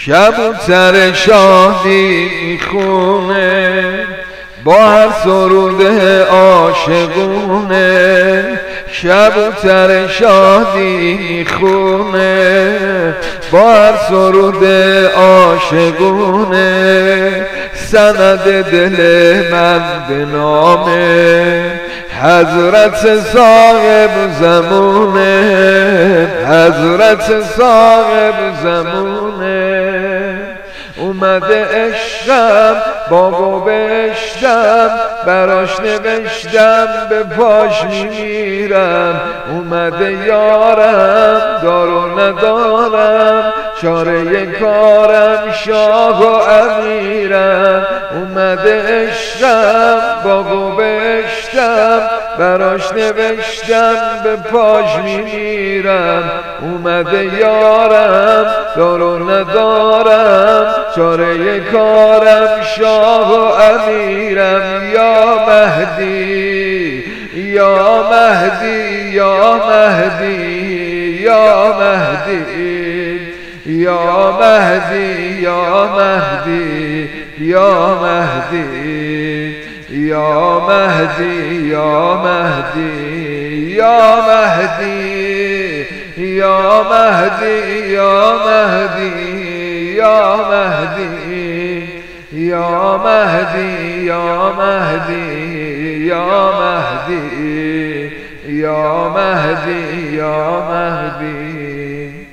کبوتر شادی میخونه با هر سرود عاشقونه، کبوتر شادی میخونه با هر سرود عاشقونه. سند دل من به نام حضرت صاحب زمونه، حضرت صاحب زمونه. اومده عشقم با گوشتم براش نوشتم به پاش میمیرم. اومده یارم دارو ندارم چاره کارم شاه و امیرم. اومده عشقم با گوشتم براش نوشتم به پاش میمیرم. اومده یارم دارو ندارم چاره کارم شاه و امیرم. یا مهدی یا مهدی یا مهدی یا مهدی یا مهدی یا مهدی یا مهدی یا مهدی یا مهدی یا مهدی یا مهدی یا مهدی یا مهدی یا مهدی یا مهدی یا مهدی یا مهدی یا مهدی.